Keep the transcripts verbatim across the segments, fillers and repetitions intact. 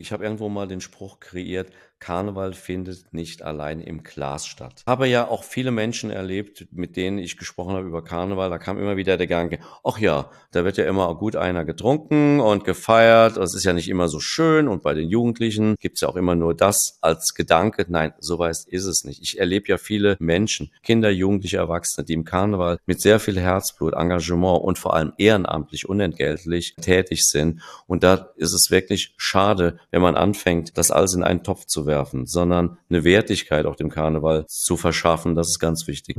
Ich habe irgendwo mal den Spruch kreiert: „Karneval findet nicht allein im Glas statt.“ Habe ja auch viele Menschen erlebt, mit denen ich gesprochen habe über Karneval. Da kam immer wieder der Gedanke: „Ach ja, da wird ja immer gut einer getrunken und gefeiert. Das ist ja nicht immer so schön.“ Und bei den Jugendlichen gibt's ja auch immer nur das als Gedanke. Nein, so weit ist es nicht. Ich erlebe ja viele Menschen, Kinder, Jugendliche, Erwachsene, die im Karneval mit sehr viel Herzblut, Engagement und vor allem ehrenamtlich, unentgeltlich tätig sind. Und da ist es wirklich schade, wenn man anfängt, das alles in einen Topf zu werfen, sondern eine Wertigkeit auch dem Karneval zu verschaffen. Das ist ganz wichtig.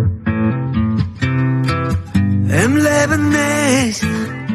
Im Leben nicht.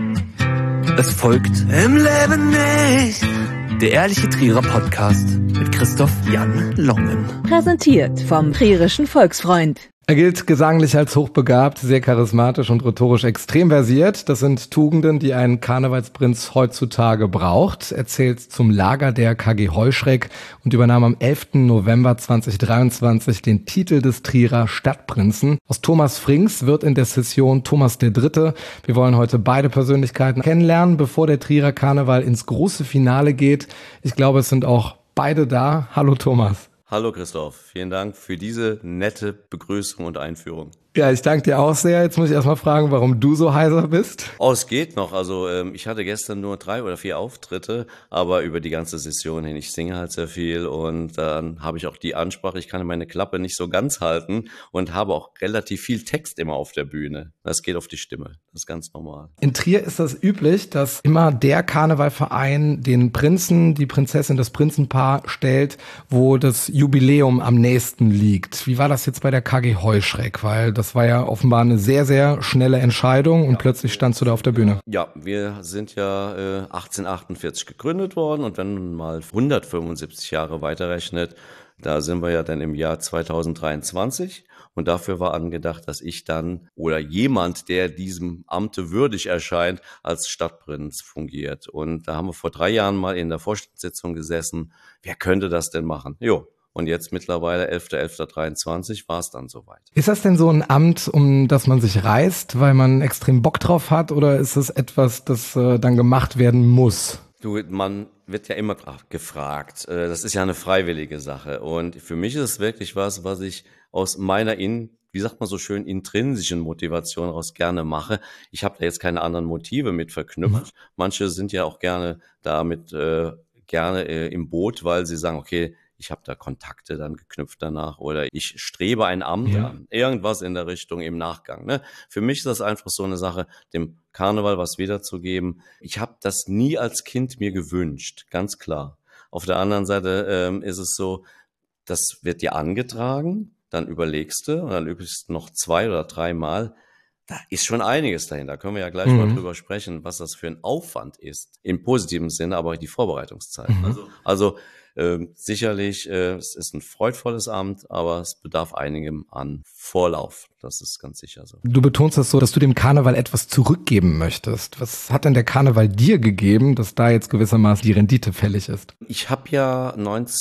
Es folgt Im Leben nicht. Der ehrliche Trierer Podcast mit Christoph Jan Longen. Präsentiert vom Trierischen Volksfreund. Er gilt gesanglich als hochbegabt, sehr charismatisch und rhetorisch extrem versiert. Das sind Tugenden, die ein Karnevalsprinz heutzutage braucht. Er zählt zum Lager der K G Heuschreck und übernahm am elften November zweitausenddreiundzwanzig den Titel des Trierer Stadtprinzen. Aus Thomas Frings wird in der Session Thomas der Dritte. Wir wollen heute beide Persönlichkeiten kennenlernen, bevor der Trierer Karneval ins große Finale geht. Ich glaube, es sind auch beide da. Hallo Thomas. Hallo Christoph, vielen Dank für diese nette Begrüßung und Einführung. Ja, ich danke dir auch sehr. Jetzt muss ich erstmal fragen, warum du so heiser bist. Oh, es geht noch. Also ähm, ich hatte gestern nur drei oder vier Auftritte, aber über die ganze Session hin. Ich singe halt sehr viel und dann habe ich auch die Ansprache, ich kann meine Klappe nicht so ganz halten und habe auch relativ viel Text immer auf der Bühne. Das geht auf die Stimme. Das ist ganz normal. In Trier ist das üblich, dass immer der Karnevalverein den Prinzen, die Prinzessin, das Prinzenpaar stellt, wo das Jubiläum am nächsten liegt. Wie war das jetzt bei der K G Heuschreck? Weil das war ja offenbar eine sehr, sehr schnelle Entscheidung und ja, plötzlich standst du da auf der Bühne. Ja, wir sind ja äh, achtzehnhundertachtundvierzig gegründet worden und wenn man mal hundertfünfundsiebzig Jahre weiterrechnet, da sind wir ja dann im Jahr zweitausenddreiundzwanzig und dafür war angedacht, dass ich dann oder jemand, der diesem Amte würdig erscheint, als Stadtprinz fungiert. Und da haben wir vor drei Jahren mal in der Vorstandssitzung gesessen, wer könnte das denn machen? Jo. Und jetzt mittlerweile elfter elfter dreiundzwanzig war es dann soweit. Ist das denn so ein Amt, um das man sich reißt, weil man extrem Bock drauf hat? Oder ist es etwas, das äh, dann gemacht werden muss? Du, man wird ja immer gefragt. Das ist ja eine freiwillige Sache. Und für mich ist es wirklich was, was ich aus meiner in wie sagt man so schön, intrinsischen Motivation raus gerne mache. Ich habe da jetzt keine anderen Motive mit verknüpft. Mhm. Manche sind ja auch gerne damit äh, gerne äh, im Boot, weil sie sagen, okay, ich habe da Kontakte dann geknüpft danach oder ich strebe ein Amt ja. an. Irgendwas in der Richtung im Nachgang. Ne? Für mich ist das einfach so eine Sache, dem Karneval was wiederzugeben. Ich habe das nie als Kind mir gewünscht, ganz klar. Auf der anderen Seite ähm, ist es so, das wird dir angetragen, dann überlegst du und dann übst du noch zwei oder drei Mal. Da ist schon einiges dahinter. Da können wir ja gleich mhm. mal drüber sprechen, was das für ein Aufwand ist. Im positiven Sinne, aber die Vorbereitungszeit. Mhm. Also, also äh, sicherlich, äh, es ist ein freudvolles Amt, aber es bedarf einigem an Vorlauf. Das ist ganz sicher so. Du betonst das so, dass du dem Karneval etwas zurückgeben möchtest. Was hat denn der Karneval dir gegeben, dass da jetzt gewissermaßen die Rendite fällig ist? Ich habe ja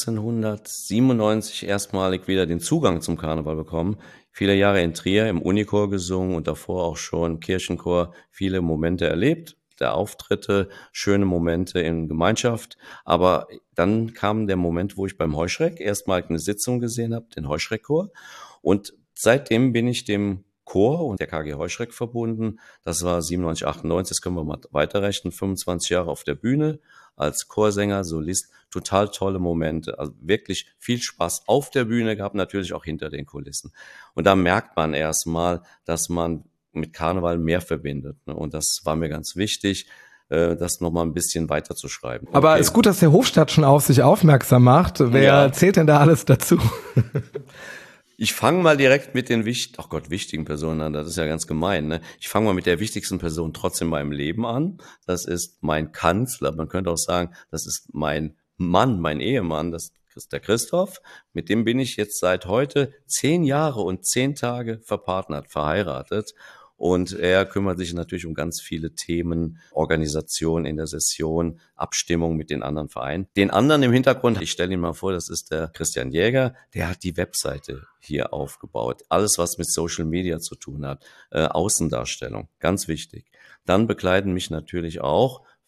neunzehnhundertsiebenundneunzig erstmalig wieder den Zugang zum Karneval bekommen. Viele Jahre in Trier im Unichor gesungen und davor auch schon im Kirchenchor viele Momente erlebt. Der Auftritte, schöne Momente in Gemeinschaft. Aber dann kam der Moment, wo ich beim Heuschreck erstmal eine Sitzung gesehen habe, den Heuschreckchor. Und seitdem bin ich dem Chor und der K G Heuschreck verbunden. Das war siebenundneunzig, achtundneunzig, das können wir mal weiterrechnen, fünfundzwanzig Jahre auf der Bühne als Chorsänger, Solist. Total tolle Momente, also wirklich viel Spaß auf der Bühne gehabt, natürlich auch hinter den Kulissen. Und da merkt man erstmal, dass man mit Karneval mehr verbindet. Und das war mir ganz wichtig, das nochmal ein bisschen weiter zu schreiben. Aber okay. Ist gut, dass der Hofstaat schon auf sich aufmerksam macht. Wer ja. zählt denn da alles dazu? Ich fange mal direkt mit den wichtigen, ach Gott, wichtigen Personen an. Das ist ja ganz gemein, ne? Ich fange mal mit der wichtigsten Person trotzdem in meinem Leben an. Das ist mein Kanzler. Man könnte auch sagen, das ist mein Mann, mein Ehemann, das ist der Christoph. Mit dem bin ich jetzt seit heute zehn Jahre und zehn Tage verpartnert, verheiratet. Und er kümmert sich natürlich um ganz viele Themen, Organisation in der Session, Abstimmung mit den anderen Vereinen. Den anderen im Hintergrund, ich stelle ihn mal vor, das ist der Christian Jäger, der hat die Webseite hier aufgebaut. Alles, was mit Social Media zu tun hat, äh, Außendarstellung, ganz wichtig. Dann begleiten mich natürlich auch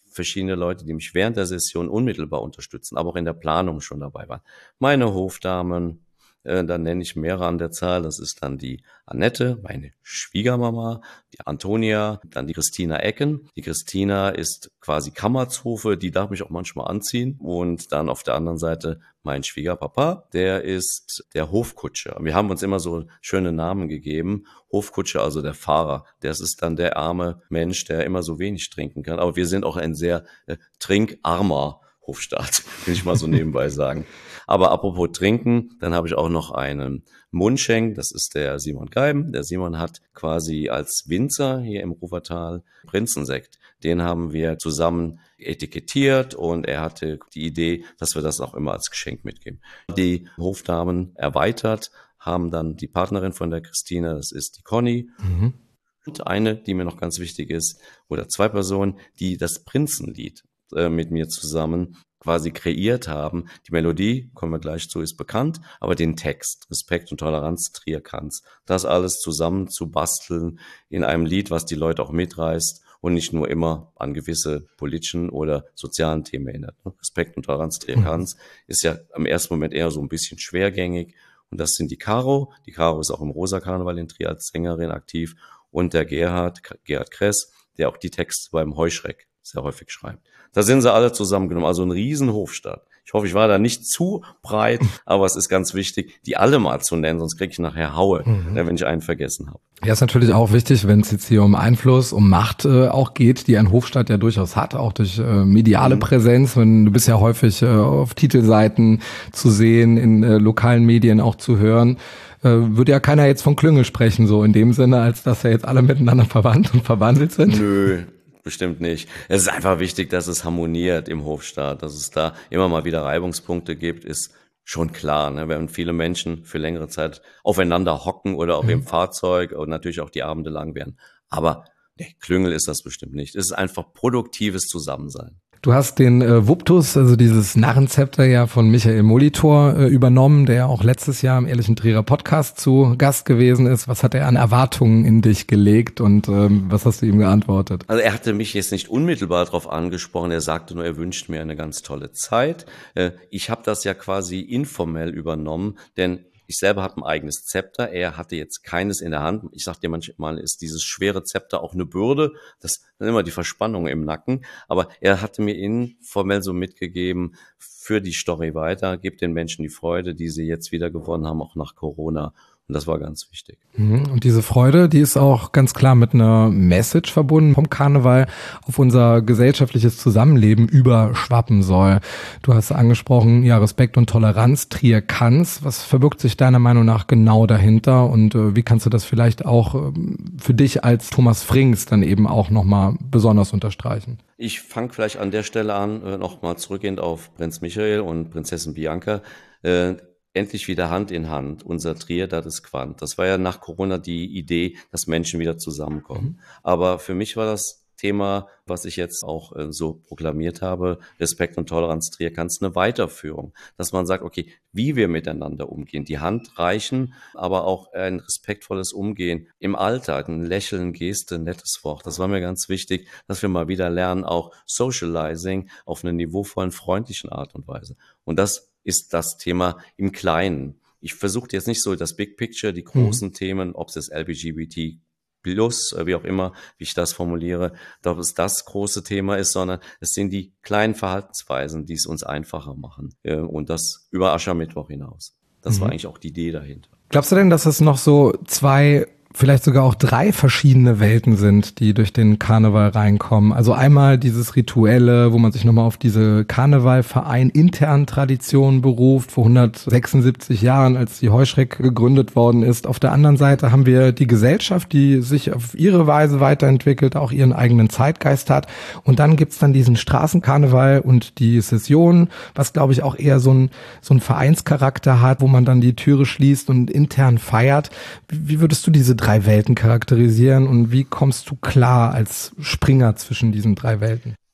verschiedene Leute, die mich während der Session unmittelbar unterstützen, aber auch in der Planung schon dabei waren. Meine Hofdamen, äh, dann nenne ich mehrere an der Zahl, das ist dann die Annette, meine Schwiegermama, die Antonia, dann die Christina Ecken. Die Christina ist quasi Kammerzofe, die darf mich auch manchmal anziehen. Und dann auf der anderen Seite mein Schwiegerpapa, der ist der Hofkutscher. Wir haben uns immer so schöne Namen gegeben. Hofkutscher, also der Fahrer. Das ist dann der arme Mensch, der immer so wenig trinken kann. Aber wir sind auch ein sehr äh, trinkarmer Hofstaat, will ich mal so nebenbei sagen. Aber apropos Trinken, dann habe ich auch noch einen Mundschenk, das ist der Simon Geiben. Der Simon hat quasi als Winzer hier im Ruwertal Prinzensekt. Den haben wir zusammen etikettiert und er hatte die Idee, dass wir das auch immer als Geschenk mitgeben. Die Hofdamen erweitert, haben dann die Partnerin von der Christina, das ist die Conny. Mhm. Und eine, die mir noch ganz wichtig ist, oder zwei Personen, die das Prinzenlied äh, mit mir zusammen quasi kreiert haben. Die Melodie, kommen wir gleich zu, ist bekannt, aber den Text, Respekt und Toleranz, Trier kann's. Das alles zusammen zu basteln in einem Lied, was die Leute auch mitreißt und nicht nur immer an gewisse politischen oder sozialen Themen erinnert. Respekt und Toleranz, Trier kann's, ist ja im ersten Moment eher so ein bisschen schwergängig. Und das sind die Caro. Die Caro ist auch im Rosa-Karneval in Trier als Sängerin aktiv. Und der Gerhard, Gerhard Kress, der auch die Texte beim Heuschreck sehr häufig schreibt. Da sind sie alle zusammengenommen, also ein riesen Hofstaat. Ich hoffe, ich war da nicht zu breit, aber es ist ganz wichtig, die alle mal zu nennen, sonst kriege ich nachher Haue, mhm. wenn ich einen vergessen habe. Ja, ist natürlich auch wichtig, wenn es jetzt hier um Einfluss, um Macht äh, auch geht, die ein Hofstaat ja durchaus hat, auch durch äh, mediale mhm. Präsenz. Wenn du bist ja häufig äh, auf Titelseiten zu sehen, in äh, lokalen Medien auch zu hören. Würde ja keiner jetzt von Klüngel sprechen, so in dem Sinne, als dass ja jetzt alle miteinander verwandt und verwandelt sind. Nö, bestimmt nicht. Es ist einfach wichtig, dass es harmoniert im Hofstaat, dass es da immer mal wieder Reibungspunkte gibt, ist schon klar. Ne? Wenn viele Menschen für längere Zeit aufeinander hocken oder auch mhm. im Fahrzeug und natürlich auch die Abende lang werden. Aber ne, Klüngel ist das bestimmt nicht. Es ist einfach produktives Zusammensein. Du hast den äh, Wuptus, also dieses Narrenzepter ja von Michael Molitor äh, übernommen, der ja auch letztes Jahr im Ehrlichen Trierer Podcast zu Gast gewesen ist. Was hat er an Erwartungen in dich gelegt und ähm, was hast du ihm geantwortet? Also er hatte mich jetzt nicht unmittelbar darauf angesprochen, er sagte nur, er wünscht mir eine ganz tolle Zeit. Äh, ich habe das ja quasi informell übernommen, denn ich selber hatte ein eigenes Zepter, er hatte jetzt keines in der Hand. Ich sag dir manchmal, ist dieses schwere Zepter auch eine Bürde. Das sind immer die Verspannungen im Nacken. Aber er hatte mir informell so mitgegeben, für die Story weiter, gebt den Menschen die Freude, die sie jetzt wieder gewonnen haben, auch nach Corona. Und das war ganz wichtig. Und diese Freude, die ist auch ganz klar mit einer Message verbunden vom Karneval auf unser gesellschaftliches Zusammenleben überschwappen soll. Du hast angesprochen, ja, Respekt und Toleranz, Trier kann's. Was verbirgt sich deiner Meinung nach genau dahinter und äh, wie kannst du das vielleicht auch äh, für dich als Thomas Frings dann eben auch nochmal besonders unterstreichen? Ich fange vielleicht an der Stelle an, äh, nochmal zurückgehend auf Prinz Michael und Prinzessin Bianca. Äh, Endlich wieder Hand in Hand, unser Trier, das ist Quant. Das war ja nach Corona die Idee, dass Menschen wieder zusammenkommen. Mhm. Aber für mich war das Thema, was ich jetzt auch äh, so proklamiert habe, Respekt und Toleranz Trier kann's, eine Weiterführung. Dass man sagt, okay, wie wir miteinander umgehen, die Hand reichen, aber auch ein respektvolles Umgehen im Alltag, ein Lächeln, Geste, ein nettes Wort. Das war mir ganz wichtig, dass wir mal wieder lernen, auch Socializing auf einer niveauvollen, freundlichen Art und Weise. Und das ist das Thema im Kleinen. Ich versuche jetzt nicht so das Big Picture, die großen mhm. Themen, ob es das L G B T plus, wie auch immer, wie ich das formuliere, ob es das große Thema ist, sondern es sind die kleinen Verhaltensweisen, die es uns einfacher machen. Und das über Aschermittwoch hinaus. Das mhm. war eigentlich auch die Idee dahinter. Glaubst du denn, dass es noch so zwei, vielleicht sogar auch drei verschiedene Welten sind, die durch den Karneval reinkommen? Also einmal dieses Rituelle, wo man sich nochmal auf diese Karnevalverein internen Traditionen beruft, vor hundertsechsundsiebzig Jahren, als die Heuschreck gegründet worden ist. Auf der anderen Seite haben wir die Gesellschaft, die sich auf ihre Weise weiterentwickelt, auch ihren eigenen Zeitgeist hat. Und dann gibt's dann diesen Straßenkarneval und die Session, was glaube ich auch eher so ein, so ein Vereinscharakter hat, wo man dann die Türe schließt und intern feiert. Wie würdest du diese drei Welten charakterisieren und wie kommst du klar als Springer zwischen diesen drei Welten?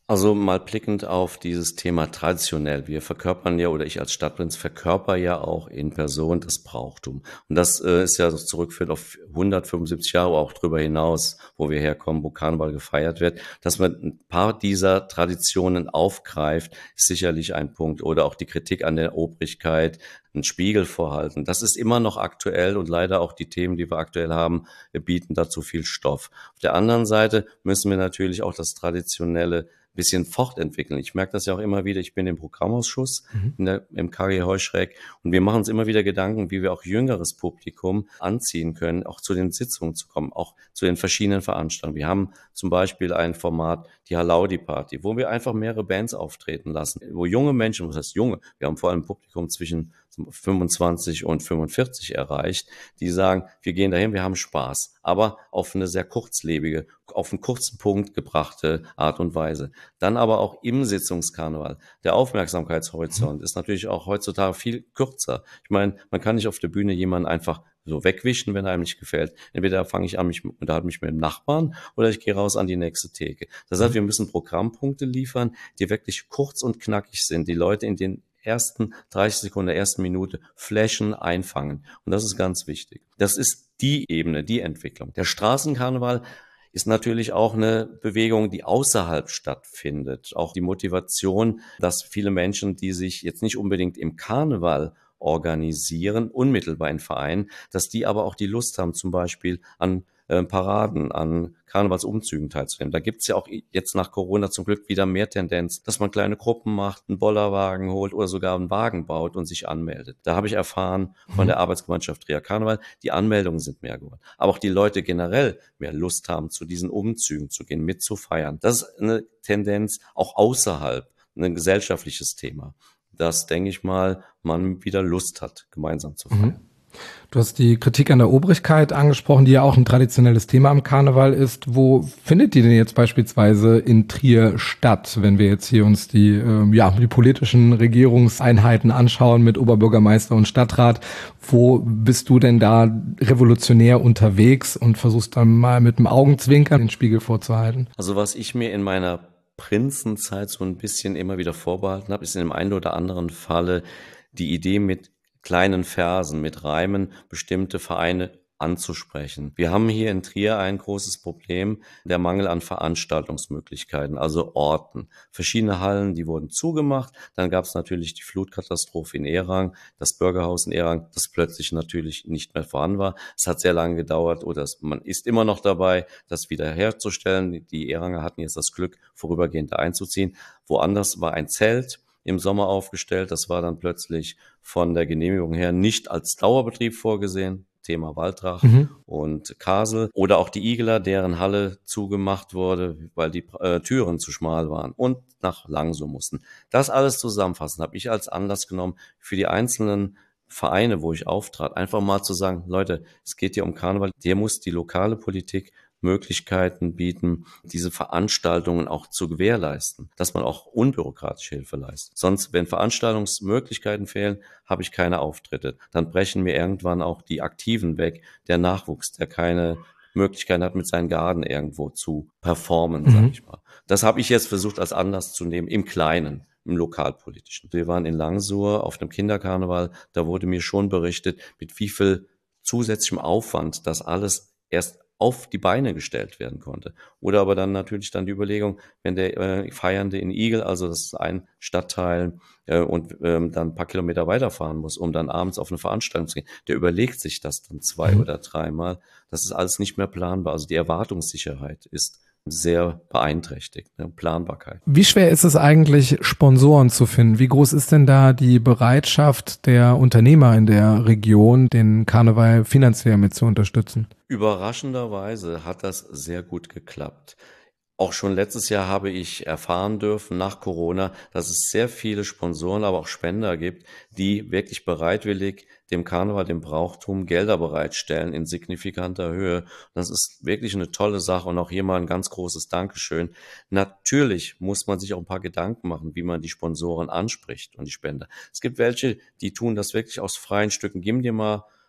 Also mal blickend auf dieses Thema traditionell. Wir verkörpern ja, oder ich als Stadtprinz verkörper ja auch in Person das Brauchtum. Und das äh, ist ja so zurückführend auf hundertfünfundsiebzig Jahre, auch darüber hinaus, wo wir herkommen, wo Karneval gefeiert wird. Dass man ein paar dieser Traditionen aufgreift, ist sicherlich ein Punkt. Oder auch die Kritik an der Obrigkeit, einen Spiegel vorhalten. Das ist immer noch aktuell und leider auch die Themen, die wir aktuell haben, bieten dazu viel Stoff. Auf der anderen Seite müssen wir natürlich auch das Traditionelle bisschen fortentwickeln. Ich merke das ja auch immer wieder. Ich bin im Programmausschuss Mhm. in der, im K G Heuschreck und wir machen uns immer wieder Gedanken, wie wir auch jüngeres Publikum anziehen können, auch zu den Sitzungen zu kommen, auch zu den verschiedenen Veranstaltungen. Wir haben zum Beispiel ein Format, die Halaudi Party, wo wir einfach mehrere Bands auftreten lassen, wo junge Menschen, was heißt junge, wir haben vor allem ein Publikum zwischen fünfundzwanzig und fünfundvierzig erreicht, die sagen, wir gehen dahin, wir haben Spaß, aber auf eine sehr kurzlebige, auf einen kurzen Punkt gebrachte Art und Weise. Dann aber auch im Sitzungskarneval. Der Aufmerksamkeitshorizont ist natürlich auch heutzutage viel kürzer. Ich meine, man kann nicht auf der Bühne jemanden einfach so wegwischen, wenn er einem nicht gefällt. Entweder fange ich an, mich unterhalte mich mit dem Nachbarn oder ich gehe raus an die nächste Theke. Das heißt, wir müssen Programmpunkte liefern, die wirklich kurz und knackig sind, die Leute in den ersten dreißig Sekunden der ersten Minute flashen, einfangen. Und das ist ganz wichtig. Das ist die Ebene, die Entwicklung. Der Straßenkarneval ist natürlich auch eine Bewegung, die außerhalb stattfindet. Auch die Motivation, dass viele Menschen, die sich jetzt nicht unbedingt im Karneval organisieren, unmittelbar in Vereinen, dass die aber auch die Lust haben, zum Beispiel an äh, Paraden, an Karnevalsumzügen teilzunehmen. Da gibt's ja auch jetzt nach Corona zum Glück wieder mehr Tendenz, dass man kleine Gruppen macht, einen Bollerwagen holt oder sogar einen Wagen baut und sich anmeldet. Da habe ich erfahren von der Arbeitsgemeinschaft Trier Karneval, die Anmeldungen sind mehr geworden. Aber auch die Leute generell mehr Lust haben, zu diesen Umzügen zu gehen, mitzufeiern. Das ist eine Tendenz auch außerhalb, ein gesellschaftliches Thema, dass, denke ich mal, man wieder Lust hat, gemeinsam zu feiern. Mhm. Du hast die Kritik an der Obrigkeit angesprochen, die ja auch ein traditionelles Thema am Karneval ist. Wo findet die denn jetzt beispielsweise in Trier statt, wenn wir jetzt hier uns die, äh, ja, die politischen Regierungseinheiten anschauen mit Oberbürgermeister und Stadtrat? Wo bist du denn da revolutionär unterwegs und versuchst dann mal mit dem Augenzwinkern den Spiegel vorzuhalten? Also was ich mir in meiner Prinzenzeit so ein bisschen immer wieder vorbehalten habe, ist in dem einen oder anderen Falle die Idee, mit kleinen Versen, mit Reimen bestimmte Vereine anzusprechen. Wir haben hier in Trier ein großes Problem, der Mangel an Veranstaltungsmöglichkeiten, also Orten. Verschiedene Hallen, die wurden zugemacht. Dann gab es natürlich die Flutkatastrophe in Erang, das Bürgerhaus in Erang, das plötzlich natürlich nicht mehr vorhanden war. Es hat sehr lange gedauert oder es, man ist immer noch dabei, das wiederherzustellen. Die Eranger hatten jetzt das Glück, vorübergehend einzuziehen. Woanders war ein Zelt im Sommer aufgestellt. Das war dann plötzlich von der Genehmigung her nicht als Dauerbetrieb vorgesehen. Thema Waldrach mhm. und Kasel. Oder auch die Igeler, deren Halle zugemacht wurde, weil die äh, Türen zu schmal waren und nach Langsow mussten. Das alles zusammenfassen habe ich als Anlass genommen, für die einzelnen Vereine, wo ich auftrat, einfach mal zu sagen, Leute, es geht hier um Karneval. Hier muss die lokale Politik Möglichkeiten bieten, diese Veranstaltungen auch zu gewährleisten, dass man auch unbürokratische Hilfe leistet. Sonst, wenn Veranstaltungsmöglichkeiten fehlen, habe ich keine Auftritte. Dann brechen mir irgendwann auch die Aktiven weg, der Nachwuchs, der keine Möglichkeiten hat, mit seinen Garden irgendwo zu performen, mhm. sage ich mal. Das habe ich jetzt versucht als Anlass zu nehmen, im Kleinen, im Lokalpolitischen. Wir waren in Langsow auf dem Kinderkarneval, da wurde mir schon berichtet, mit wie viel zusätzlichem Aufwand das alles erst auf die Beine gestellt werden konnte. Oder aber dann natürlich dann die Überlegung, wenn der äh, Feiernde in Igel, also das ist ein Stadtteil, äh, und ähm, dann ein paar Kilometer weiterfahren muss, um dann abends auf eine Veranstaltung zu gehen, der überlegt sich das dann zwei mhm. oder dreimal. Das ist alles nicht mehr planbar. Also die Erwartungssicherheit ist sehr beeinträchtigt, ne? Planbarkeit. Wie schwer ist es eigentlich, Sponsoren zu finden? Wie groß ist denn da die Bereitschaft der Unternehmer in der Region, den Karneval finanziell mit zu unterstützen? Überraschenderweise hat das sehr gut geklappt. Auch schon letztes Jahr habe ich erfahren dürfen, nach Corona, dass es sehr viele Sponsoren, aber auch Spender gibt, die wirklich bereitwillig dem Karneval, dem Brauchtum Gelder bereitstellen in signifikanter Höhe. Das ist wirklich eine tolle Sache und auch hier mal ein ganz großes Dankeschön. Natürlich muss man sich auch ein paar Gedanken machen, wie man die Sponsoren anspricht und die Spender. Es gibt welche, die tun das wirklich aus freien Stücken. Gib dir mal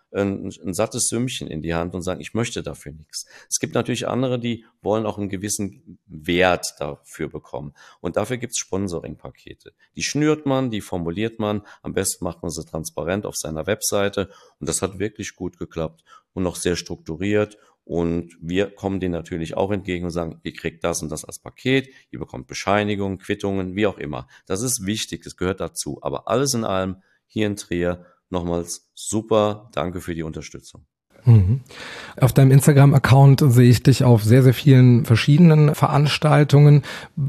ein, ein sattes Sümmchen in die Hand und sagen, ich möchte dafür nichts. Es gibt natürlich andere, die wollen auch einen gewissen Wert dafür bekommen. Und dafür gibt's Sponsoring-Pakete. Die schnürt man, die formuliert man. Am besten macht man sie transparent auf seiner Webseite. Und das hat wirklich gut geklappt und noch sehr strukturiert. Und wir kommen denen natürlich auch entgegen und sagen, ihr kriegt das und das als Paket, ihr bekommt Bescheinigungen, Quittungen, wie auch immer. Das ist wichtig, das gehört dazu. Aber alles in allem hier in Trier nochmals super, danke für die Unterstützung. Mhm. Auf deinem Instagram-Account sehe ich dich auf sehr, sehr vielen verschiedenen Veranstaltungen.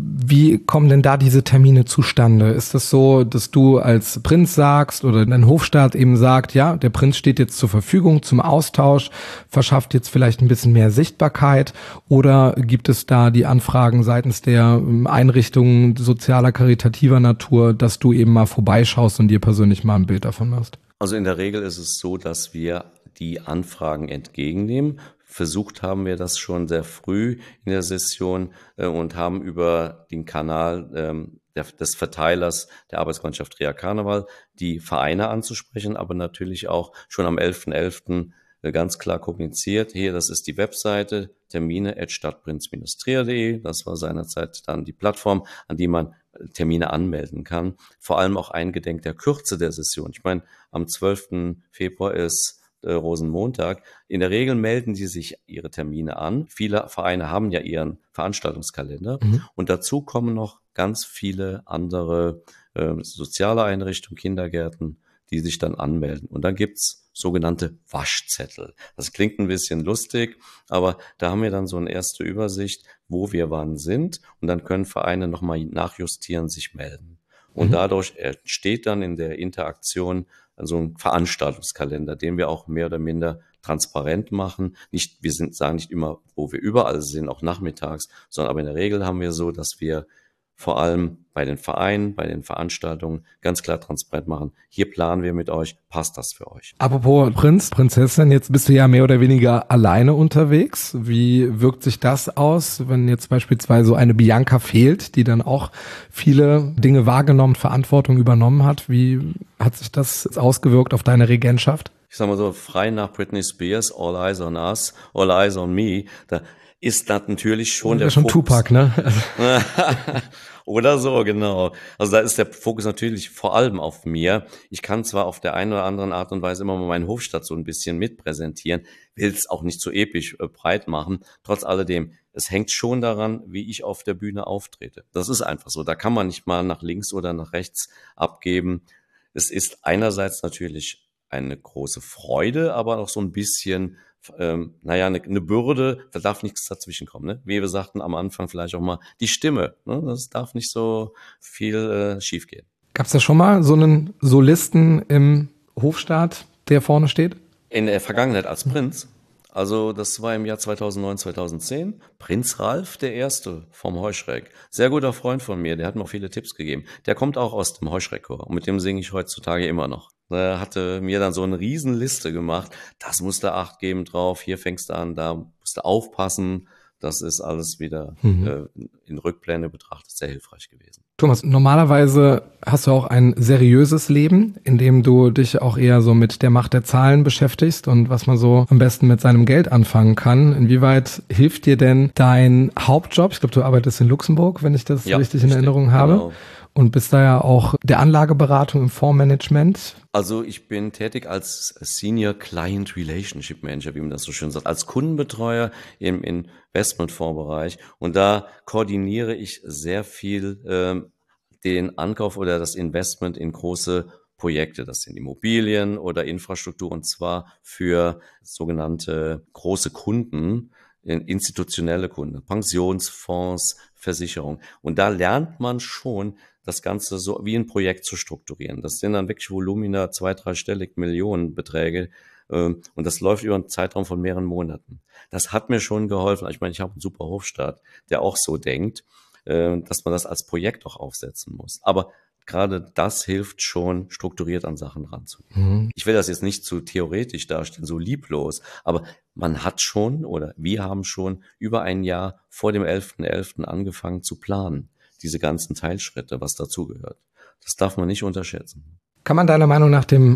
Wie kommen denn da diese Termine zustande? Ist das so, dass du als Prinz sagst oder dein Hofstaat eben sagt, ja, der Prinz steht jetzt zur Verfügung zum Austausch, verschafft jetzt vielleicht ein bisschen mehr Sichtbarkeit, oder gibt es da die Anfragen seitens der Einrichtungen sozialer, karitativer Natur, dass du eben mal vorbeischaust und dir persönlich mal ein Bild davon machst? Also in der Regel ist es so, dass wir die Anfragen entgegennehmen. Versucht haben wir das schon sehr früh in der Session äh, und haben über den Kanal ähm, der, des Verteilers der Arbeitsgemeinschaft Trier Karneval die Vereine anzusprechen, aber natürlich auch schon am elften elften äh, ganz klar kommuniziert. Hier, das ist die Webseite termine at stadtprinz Bindestrich trier punkt de. Das war seinerzeit dann die Plattform, an die man Termine anmelden kann. Vor allem auch eingedenk der Kürze der Session. Ich meine, am zwölften Februar ist äh, Rosenmontag. In der Regel melden die sich ihre Termine an. Viele Vereine haben ja ihren Veranstaltungskalender. Mhm. Und dazu kommen noch ganz viele andere äh, soziale Einrichtungen, Kindergärten, die sich dann anmelden. Und dann gibt's sogenannte Waschzettel. Das klingt ein bisschen lustig, aber da haben wir dann so eine erste Übersicht, wo wir wann sind, und dann können Vereine nochmal nachjustieren, sich melden. Und mhm. dadurch entsteht dann in der Interaktion so ein Veranstaltungskalender, den wir auch mehr oder minder transparent machen. Nicht, wir sind, sagen nicht immer, wo wir überall sind, auch nachmittags, sondern aber in der Regel haben wir so, dass wir vor allem bei den Vereinen, bei den Veranstaltungen ganz klar transparent machen. Hier planen wir mit euch, passt das für euch? Apropos Prinz, Prinzessin, jetzt bist du ja mehr oder weniger alleine unterwegs. Wie wirkt sich das aus, wenn jetzt beispielsweise so eine Bianca fehlt, die dann auch viele Dinge wahrgenommen, Verantwortung übernommen hat? Wie hat sich das ausgewirkt auf deine Regentschaft? Ich sag mal so, frei nach Britney Spears, All Eyes on Us, All Eyes on Me, da ist das natürlich schon der der schon Fokus. Tupac, ne? Oder so, genau. Also da ist der Fokus natürlich vor allem auf mir. Ich kann zwar auf der einen oder anderen Art und Weise immer mal meinen Hofstaat so ein bisschen mitpräsentieren, will es auch nicht so episch äh, breit machen. Trotz alledem, es hängt schon daran, wie ich auf der Bühne auftrete. Das ist einfach so. Da kann man nicht mal nach links oder nach rechts abgeben. Es ist einerseits natürlich eine große Freude, aber auch so ein bisschen Ähm, naja, eine, eine Bürde, da darf nichts dazwischen kommen. Ne? Wie wir sagten am Anfang vielleicht auch mal, die Stimme, ne? Das darf nicht so viel äh, schief gehen. Gab es da schon mal so einen Solisten im Hofstaat, der vorne steht? In der Vergangenheit als Prinz. Also das war im Jahr zweitausendneun, zweitausendzehn. Prinz Ralf, der Erste vom Heuschreck. Sehr guter Freund von mir, der hat mir auch viele Tipps gegeben. Der kommt auch aus dem Heuschreckchor und mit dem singe ich heutzutage immer noch. Er hatte mir dann so eine Riesenliste gemacht. Das musst du Acht geben drauf, hier fängst du an, da musst du aufpassen. Das ist alles wieder mhm. äh, in Rückblende betrachtet sehr hilfreich gewesen. Thomas, normalerweise hast du auch ein seriöses Leben, in dem du dich auch eher so mit der Macht der Zahlen beschäftigst und was man so am besten mit seinem Geld anfangen kann. Inwieweit hilft dir denn dein Hauptjob? Ich glaube, du arbeitest in Luxemburg, wenn ich das ja, richtig in Erinnerung habe. Genau. Und bist da ja auch der Anlageberatung im Fondsmanagement. Also ich bin tätig als Senior Client Relationship Manager, wie man das so schön sagt, als Kundenbetreuer im Investmentfondsbereich. Und da koordiniere ich sehr viel ähm, den Ankauf oder das Investment in große Projekte. Das sind Immobilien oder Infrastruktur, und zwar für sogenannte große Kunden, institutionelle Kunden, Pensionsfonds, Versicherung. Und da lernt man schon, das Ganze so wie ein Projekt zu strukturieren. Das sind dann wirklich Volumina, zwei-, dreistellig Millionenbeträge. Und das läuft über einen Zeitraum von mehreren Monaten. Das hat mir schon geholfen. Ich meine, ich habe einen super Hofstaat, der auch so denkt, dass man das als Projekt auch aufsetzen muss. Aber gerade das hilft schon, strukturiert an Sachen ranzugehen. Mhm. Ich will das jetzt nicht zu theoretisch darstellen, so lieblos, aber man hat schon oder wir haben schon über ein Jahr vor dem elften elften angefangen zu planen. Diese ganzen Teilschritte, was dazugehört. Das darf man nicht unterschätzen. Kann man deiner Meinung nach dem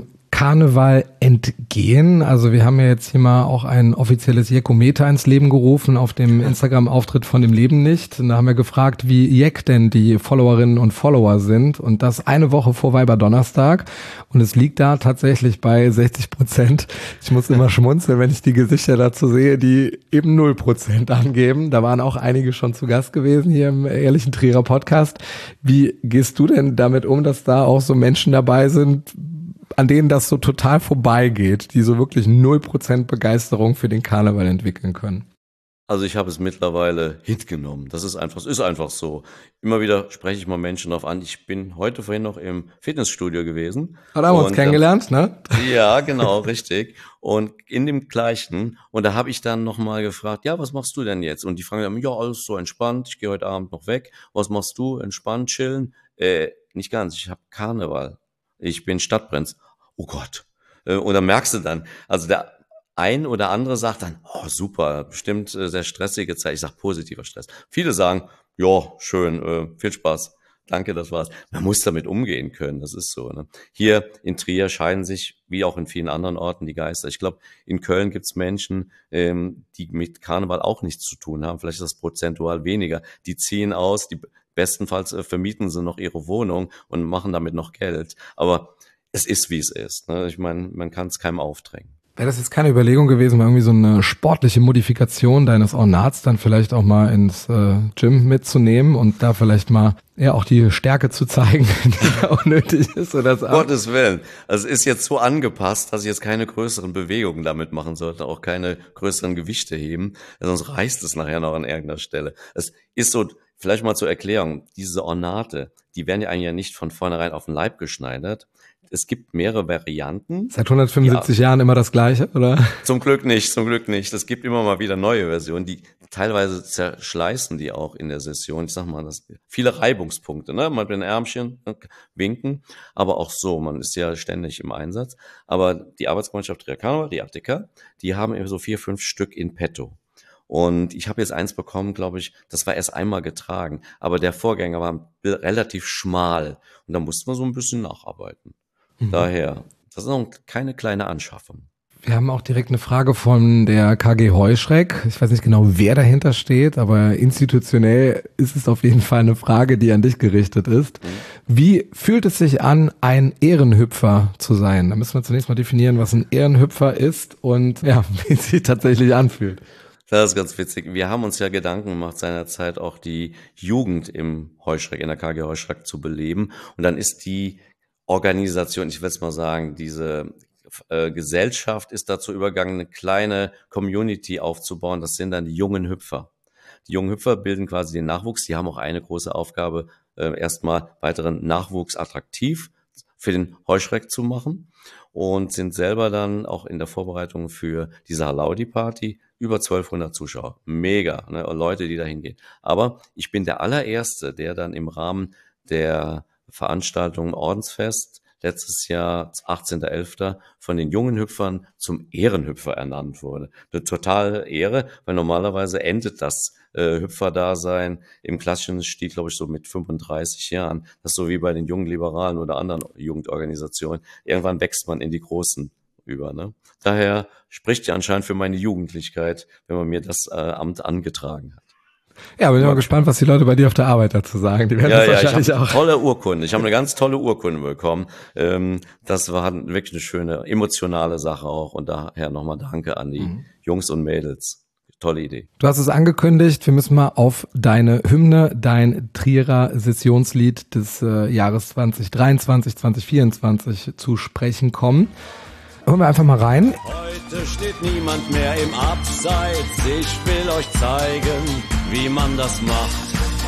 Karneval entgehen? Also wir haben ja jetzt hier mal auch ein offizielles Jekometer ins Leben gerufen auf dem Instagram-Auftritt von dem Leben nicht. Und da haben wir gefragt, wie Jek denn die Followerinnen und Follower sind. Und das eine Woche vor Weiberdonnerstag. Und es liegt da tatsächlich bei sechzig Prozent. Ich muss immer schmunzeln, wenn ich die Gesichter dazu sehe, die eben null Prozent angeben. Da waren auch einige schon zu Gast gewesen hier im Ehrlichen Trierer Podcast. Wie gehst du denn damit um, dass da auch so Menschen dabei sind, an denen das so total vorbeigeht, die so wirklich null Prozent Begeisterung für den Karneval entwickeln können? Also ich habe es mittlerweile hingenommen. Das ist einfach, es ist einfach so. Immer wieder spreche ich mal Menschen darauf an. Ich bin heute vorhin noch im Fitnessstudio gewesen. Da haben wir uns kennengelernt, ne? Ja, genau, richtig. Und in dem gleichen. Und da habe ich dann nochmal gefragt, ja, was machst du denn jetzt? Und die fragen dann, ja, alles so entspannt. Ich gehe heute Abend noch weg. Was machst du? Entspannt, chillen? Äh, nicht ganz. Ich habe Karneval. Ich bin Stadtprinz. Oh Gott. Äh, und dann merkst du dann, also der ein oder andere sagt dann, oh super, bestimmt äh, sehr stressige Zeit. Ich sage positiver Stress. Viele sagen, ja, schön, äh, viel Spaß. Danke, das war's. Man muss damit umgehen können, das ist so. Ne? Hier in Trier scheiden sich, wie auch in vielen anderen Orten, die Geister. Ich glaube, in Köln gibt's Menschen, ähm, die mit Karneval auch nichts zu tun haben. Vielleicht ist das prozentual weniger. Die ziehen aus, die bestenfalls äh, vermieten sie noch ihre Wohnung und machen damit noch Geld. Aber es ist, wie es ist. Ne? Ich meine, man kann es keinem aufdrängen. Wäre das jetzt keine Überlegung gewesen, mal irgendwie so eine sportliche Modifikation deines Ornats dann vielleicht auch mal ins äh, Gym mitzunehmen und da vielleicht mal ja auch die Stärke zu zeigen, die da auch nötig ist? Oder das Gottes Willen. Also es ist jetzt so angepasst, dass ich jetzt keine größeren Bewegungen damit machen sollte, auch keine größeren Gewichte heben, sonst reißt es nachher noch an irgendeiner Stelle. Es ist so, vielleicht mal zur Erklärung, diese Ornate, die werden ja eigentlich ja nicht von vornherein auf den Leib geschneidert. Es gibt mehrere Varianten. Seit hundertfünfundsiebzig ja. Jahren immer das Gleiche, oder? Zum Glück nicht, zum Glück nicht. Es gibt immer mal wieder neue Versionen, die teilweise zerschleißen die auch in der Session. Ich sag mal, das viele Reibungspunkte, ne? Mal mit den Ärmchen winken, aber auch so, man ist ja ständig im Einsatz. Aber die Arbeitsgemeinschaft Trier Karneval, die A T K, die haben eben so vier, fünf Stück in petto. Und ich habe jetzt eins bekommen, glaube ich, das war erst einmal getragen, aber der Vorgänger war relativ schmal und da musste man so ein bisschen nacharbeiten. Daher, das ist noch keine kleine Anschaffung. Wir haben auch direkt eine Frage von der K G Heuschreck. Ich weiß nicht genau, wer dahinter steht, aber institutionell ist es auf jeden Fall eine Frage, die an dich gerichtet ist. Mhm. Wie fühlt es sich an, ein Ehrenhüpfer zu sein? Da müssen wir zunächst mal definieren, was ein Ehrenhüpfer ist und ja, wie es sich tatsächlich anfühlt. Das ist ganz witzig. Wir haben uns ja Gedanken gemacht, seinerzeit auch die Jugend im Heuschreck, in der K G Heuschreck zu beleben. Und dann ist die Organisation, ich will es mal sagen, diese äh, Gesellschaft ist dazu übergegangen, eine kleine Community aufzubauen. Das sind dann die jungen Hüpfer. Die jungen Hüpfer bilden quasi den Nachwuchs. Die haben auch eine große Aufgabe, äh, erstmal weiteren Nachwuchs attraktiv für den Heuschreck zu machen und sind selber dann auch in der Vorbereitung für diese Halaudi-Party über zwölfhundert Zuschauer. Mega, ne? Leute, die da hingehen. Aber ich bin der allererste, der dann im Rahmen der Veranstaltung Ordensfest letztes Jahr, achtzehnter elfter von den jungen Hüpfern zum Ehrenhüpfer ernannt wurde. Eine totale Ehre, weil normalerweise endet das äh, Hüpferdasein im klassischen Stil, glaube ich, so mit fünfunddreißig Jahren. Das ist so wie bei den jungen Liberalen oder anderen Jugendorganisationen. Irgendwann wächst man in die Großen über. Ne? Daher spricht ja anscheinend für meine Jugendlichkeit, wenn man mir das äh, Amt angetragen hat. Ja, bin ich mal gespannt, was die Leute bei dir auf der Arbeit dazu sagen. Die werden ja, das ja, wahrscheinlich ich habe auch. Eine tolle Urkunde. Ich habe eine ganz tolle Urkunde bekommen. Ähm, das war wirklich eine schöne, emotionale Sache auch. Und daher nochmal Danke an die mhm. Jungs und Mädels. Tolle Idee. Du hast es angekündigt. Wir müssen mal auf deine Hymne, dein Trierer Sessionslied des äh, Jahres zwanzig dreiundzwanzig, zwanzig vierundzwanzig zu sprechen kommen. Hören wir einfach mal rein. Heute steht niemand mehr im Abseits. Ich will euch zeigen, wie man das macht.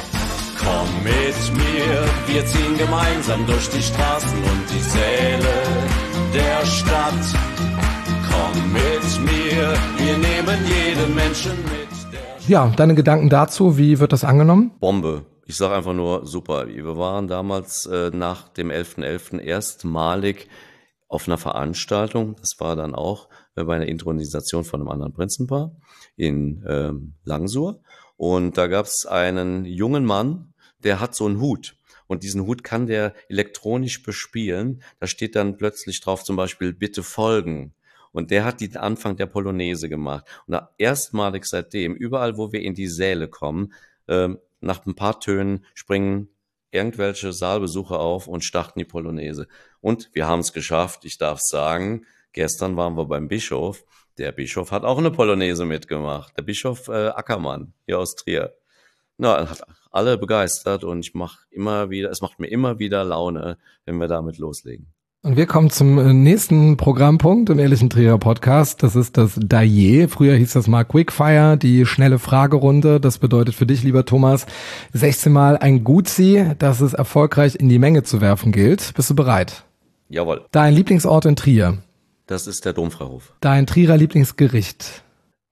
Komm mit mir, wir ziehen gemeinsam durch die Straßen und die Säle der Stadt. Komm mit mir, wir nehmen jeden Menschen mit. Ja, deine Gedanken dazu, wie wird das angenommen? Bombe. Ich sage einfach nur super. Wir waren damals äh, nach dem elfter elfter erstmalig auf einer Veranstaltung, das war dann auch äh, bei einer Intronisation von einem anderen Prinzenpaar in ähm, Langsur. Und da gab es einen jungen Mann, der hat so einen Hut. Und diesen Hut kann der elektronisch bespielen. Da steht dann plötzlich drauf zum Beispiel, bitte folgen. Und der hat den Anfang der Polonaise gemacht. Und da erstmalig seitdem, überall wo wir in die Säle kommen, ähm, nach ein paar Tönen springen irgendwelche Saalbesucher auf und starten die Polonaise. Und wir haben es geschafft, ich darf sagen, gestern waren wir beim Bischof. Der Bischof hat auch eine Polonaise mitgemacht. Der Bischof äh, Ackermann hier aus Trier. Na, hat alle begeistert und ich mach immer wieder, es macht mir immer wieder Laune, wenn wir damit loslegen. Und wir kommen zum nächsten Programmpunkt im Ehrlichen Trierer Podcast. Das ist das Daillet. Früher hieß das mal Quickfire, die schnelle Fragerunde. Das bedeutet für dich, lieber Thomas, sechzehn Mal ein Gutzi, das es erfolgreich in die Menge zu werfen gilt. Bist du bereit? Jawohl. Dein Lieblingsort in Trier? Das ist der Domfreihof. Dein Trierer Lieblingsgericht?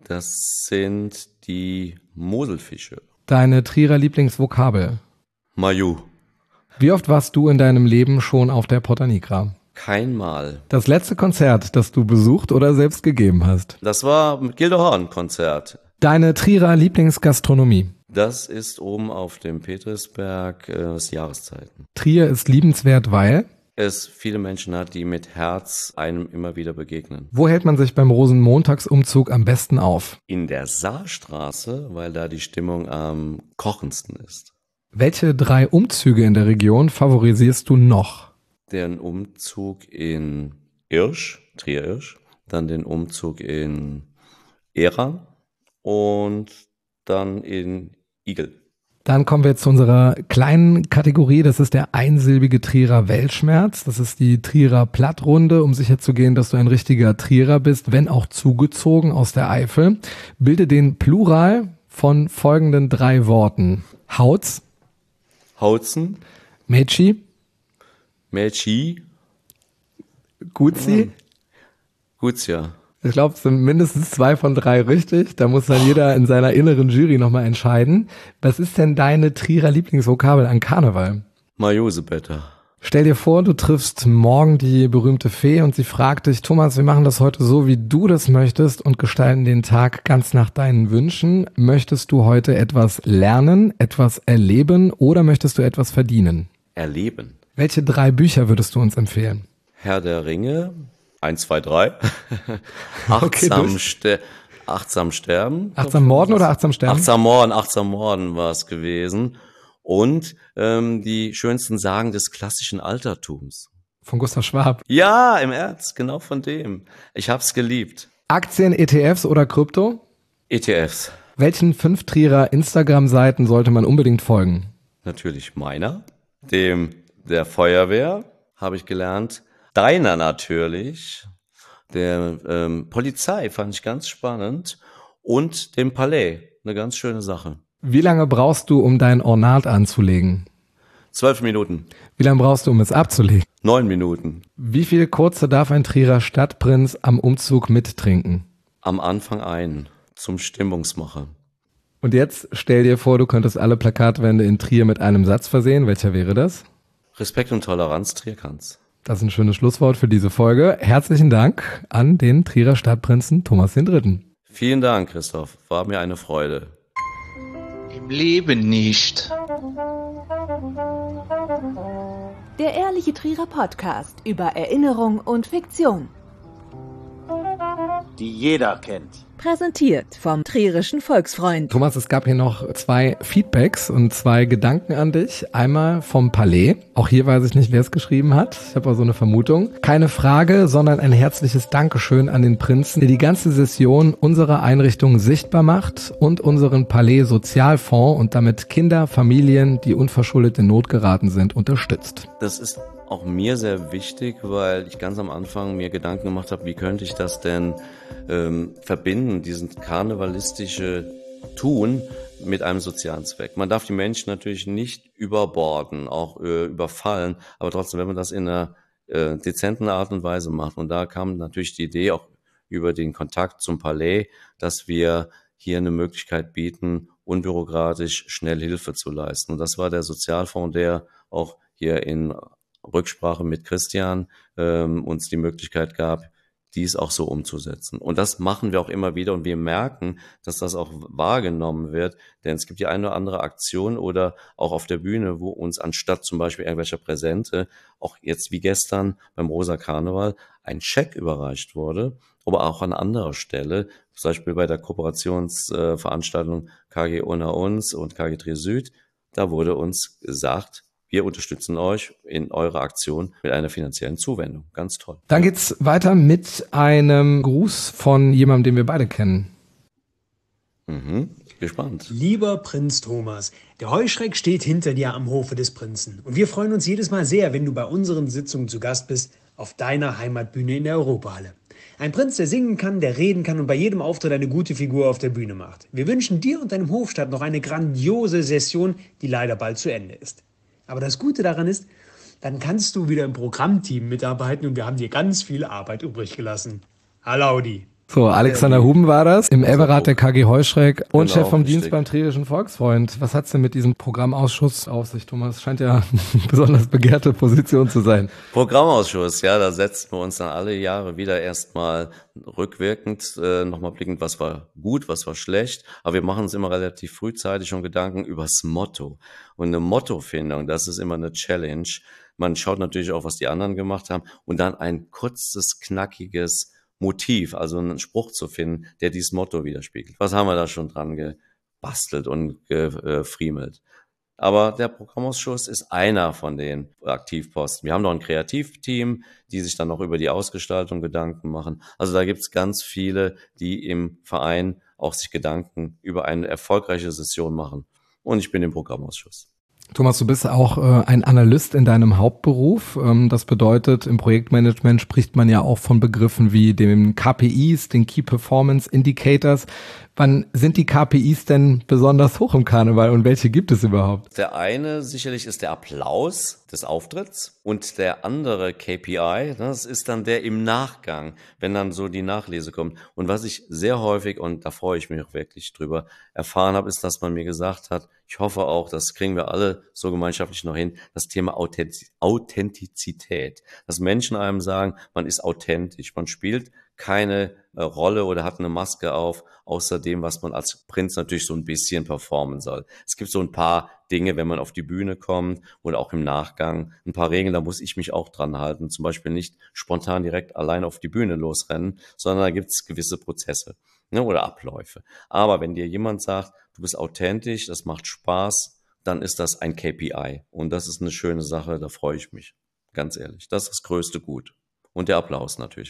Das sind die Moselfische. Deine Trierer Lieblingsvokabel? Maju. Wie oft warst du in deinem Leben schon auf der Porta Nigra? Kein Mal. Das letzte Konzert, das du besucht oder selbst gegeben hast? Das war mit Gildo Horn Konzert. Deine Trierer Lieblingsgastronomie? Das ist oben auf dem Petrisberg äh, das Jahreszeiten. Trier ist liebenswert, weil es viele Menschen hat, die mit Herz einem immer wieder begegnen. Wo hält man sich beim Rosenmontagsumzug am besten auf? In der Saarstraße, weil da die Stimmung am kochendsten ist. Welche drei Umzüge in der Region favorisierst du noch? Den Umzug in Irsch, Trier-Irsch, dann den Umzug in Eran und dann in Igel. Dann kommen wir zu unserer kleinen Kategorie, das ist der einsilbige Trierer Weltschmerz. Das ist die Trierer Plattrunde, um sicherzugehen, dass du ein richtiger Trierer bist, wenn auch zugezogen aus der Eifel. Bilde den Plural von folgenden drei Worten. Hautz, Hautzen, Mätschi, Mätschi, Gutzi. Gut's ja. Ich glaube, es sind mindestens zwei von drei richtig. Da muss dann jeder in seiner inneren Jury nochmal entscheiden. Was ist denn deine Trierer Lieblingsvokabel an Karneval? Majosebetter. Stell dir vor, du triffst morgen die berühmte Fee und sie fragt dich, Thomas, wir machen das heute so, wie du das möchtest und gestalten den Tag ganz nach deinen Wünschen. Möchtest du heute etwas lernen, etwas erleben oder möchtest du etwas verdienen? Erleben. Welche drei Bücher würdest du uns empfehlen? Herr der Ringe, eins, zwei, drei. achtsam, okay, ster- achtsam sterben. Achtsam morden oder achtsam sterben? Achtsam morden, achtsam morden war es gewesen. Und ähm, die schönsten Sagen des klassischen Altertums. Von Gustav Schwab. Ja, im Ernst, genau von dem. Ich hab's geliebt. Aktien, E T Fs oder Krypto? E T Fs. Welchen fünf Trierer Instagram-Seiten sollte man unbedingt folgen? Natürlich meiner, dem der Feuerwehr, habe ich gelernt. Deiner natürlich, der ähm, Polizei fand ich ganz spannend und dem Palais, eine ganz schöne Sache. Wie lange brauchst du, um dein Ornat anzulegen? Zwölf Minuten. Wie lange brauchst du, um es abzulegen? Neun Minuten. Wie viele Kurze darf ein Trierer Stadtprinz am Umzug mittrinken? Am Anfang ein, zum Stimmungsmacher. Und jetzt stell dir vor, du könntest alle Plakatwände in Trier mit einem Satz versehen. Welcher wäre das? Respekt und Toleranz, Trier kann's. Das ist ein schönes Schlusswort für diese Folge. Herzlichen Dank an den Trierer Stadtprinzen Thomas den Dritten. Vielen Dank, Christoph. War mir eine Freude. Im Leben nicht. Der Ehrliche Trierer Podcast über Erinnerung und Fiktion. Die jeder kennt. Präsentiert vom Trierischen Volksfreund. Thomas, es gab hier noch zwei Feedbacks und zwei Gedanken an dich. Einmal vom Palais. Auch hier weiß ich nicht, wer es geschrieben hat. Ich habe aber so eine Vermutung. Keine Frage, sondern ein herzliches Dankeschön an den Prinzen, der die ganze Session unserer Einrichtung sichtbar macht und unseren Palais Sozialfonds und damit Kinder, Familien, die unverschuldet in Not geraten sind, unterstützt. Das ist auch mir sehr wichtig, weil ich ganz am Anfang mir Gedanken gemacht habe, wie könnte ich das denn ähm, verbinden, diesen karnevalistische Tun mit einem sozialen Zweck. Man darf die Menschen natürlich nicht überborden, auch äh, überfallen, aber trotzdem, wenn man das in einer äh, dezenten Art und Weise macht. Und da kam natürlich die Idee auch über den Kontakt zum Palais, dass wir hier eine Möglichkeit bieten, unbürokratisch schnell Hilfe zu leisten. Und das war der Sozialfonds, der auch hier in Rücksprache mit Christian ähm, uns die Möglichkeit gab, dies auch so umzusetzen. Und das machen wir auch immer wieder und wir merken, dass das auch wahrgenommen wird, denn es gibt die eine oder andere Aktion oder auch auf der Bühne, wo uns anstatt zum Beispiel irgendwelcher Präsente, auch jetzt wie gestern beim Rosa Karneval, ein Scheck überreicht wurde, aber auch an anderer Stelle, zum Beispiel bei der Kooperationsveranstaltung K G Unter uns und K G Trier Süd, da wurde uns gesagt, wir unterstützen euch in eurer Aktion mit einer finanziellen Zuwendung. Ganz toll. Dann geht's weiter mit einem Gruß von jemandem, den wir beide kennen. Mhm, gespannt. Lieber Prinz Thomas, der Heuschreck steht hinter dir am Hofe des Prinzen. Und wir freuen uns jedes Mal sehr, wenn du bei unseren Sitzungen zu Gast bist, auf deiner Heimatbühne in der Europahalle. Ein Prinz, der singen kann, der reden kann und bei jedem Auftritt eine gute Figur auf der Bühne macht. Wir wünschen dir und deinem Hofstaat noch eine grandiose Session, die leider bald zu Ende ist. Aber das Gute daran ist, dann kannst du wieder im Programmteam mitarbeiten und wir haben dir ganz viel Arbeit übrig gelassen. Halaudi. So, Alexander Huben war das, im Everrat der K G Heuschreck und Genau, Chef vom richtig. Dienst beim Trierischen Volksfreund. Was hat's denn mit diesem Programmausschuss auf sich, Thomas? Scheint ja eine besonders begehrte Position zu sein. Programmausschuss, ja, da setzen wir uns dann alle Jahre wieder erstmal rückwirkend äh, nochmal blickend, was war gut, was war schlecht. Aber wir machen uns immer relativ frühzeitig schon Gedanken übers Motto. Und eine Mottofindung, das ist immer eine Challenge. Man schaut natürlich auch, was die anderen gemacht haben und dann ein kurzes, knackiges Motiv, also einen Spruch zu finden, der dieses Motto widerspiegelt. Was haben wir da schon dran gebastelt und gefriemelt? Aber der Programmausschuss ist einer von den Aktivposten. Wir haben noch ein Kreativteam, die sich dann noch über die Ausgestaltung Gedanken machen. Also da gibt's ganz viele, die im Verein auch sich Gedanken über eine erfolgreiche Session machen. Und ich bin im Programmausschuss. Thomas, du bist auch äh, ein Analyst in deinem Hauptberuf. Ähm, das bedeutet, im Projektmanagement spricht man ja auch von Begriffen wie den K P Is, den Key Performance Indicators. Wann sind die K P Is denn besonders hoch im Karneval und welche gibt es überhaupt? Der eine sicherlich ist der Applaus des Auftritts und der andere K P I, das ist dann der im Nachgang, wenn dann so die Nachlese kommt. Und was ich sehr häufig, und da freue ich mich auch wirklich drüber, erfahren habe, ist, dass man mir gesagt hat, ich hoffe auch, das kriegen wir alle so gemeinschaftlich noch hin, das Thema Authentizität. Dass Menschen einem sagen, man ist authentisch, man spielt keine äh, Rolle oder hat eine Maske auf, außer dem, was man als Prinz natürlich so ein bisschen performen soll. Es gibt so ein paar Dinge, wenn man auf die Bühne kommt oder auch im Nachgang, ein paar Regeln, da muss ich mich auch dran halten. Zum Beispiel nicht spontan direkt allein auf die Bühne losrennen, sondern da gibt es gewisse Prozesse, ne, oder Abläufe. Aber wenn dir jemand sagt, du bist authentisch, das macht Spaß, dann ist das ein K P I. Und das ist eine schöne Sache, da freue ich mich, ganz ehrlich. Das ist das größte Gut. Und der Applaus natürlich.